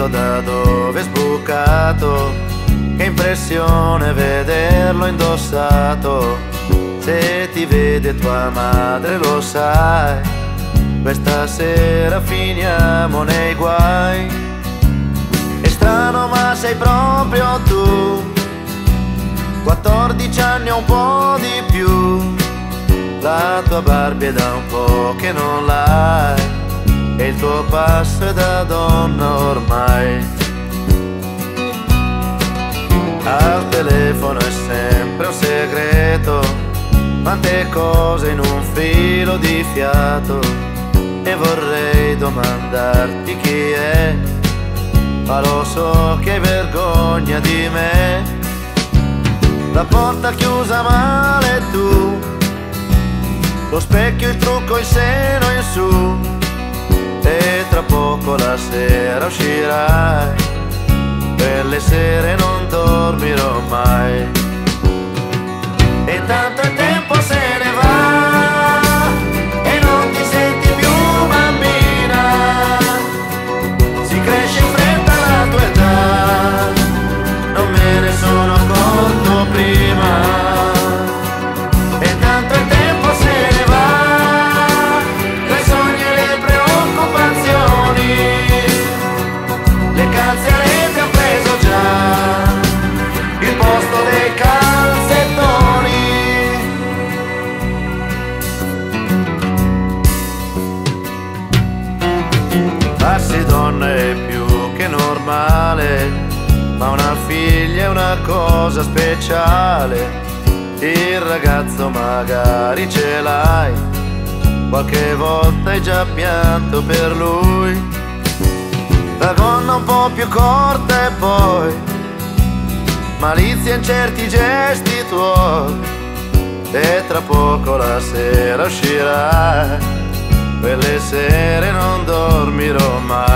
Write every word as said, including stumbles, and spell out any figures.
chiedo da dove è sbucato, che impressione vederlo indossato. Se ti vede tua madre lo sai, questa sera finiamo nei guai. È strano ma sei proprio tu, quattordici anni o un po' di più. La tua Barbie è da un po' che non l'hai, e il tuo passo è da donna ormai. Al telefono è sempre un segreto, quante cose in un filo di fiato. E vorrei domandarti chi è, ma lo so che hai vergogna di me. La porta chiusa male tu, lo specchio, il trucco, il seno in su, e tra poco la sera uscirai, quelle sere non dormirò mai. E tanto il tempo se ne va e non ti senti più bambina, si cresce in fretta la tua età, non me ne sono accorto prima. E tanto il tempo se ne va, tra i sogni e le preoccupazioni, le calze a rete han preso già il posto dei calzettoni. Farsi donna è più che normale, ma una figlia è una cosa speciale. Il ragazzo magari ce l'hai, qualche volta hai già pianto per lui. La gonna un po' più corta e poi malizia in certi gesti tuoi, e tra poco la sera uscirai, quelle sere non dormirò mai.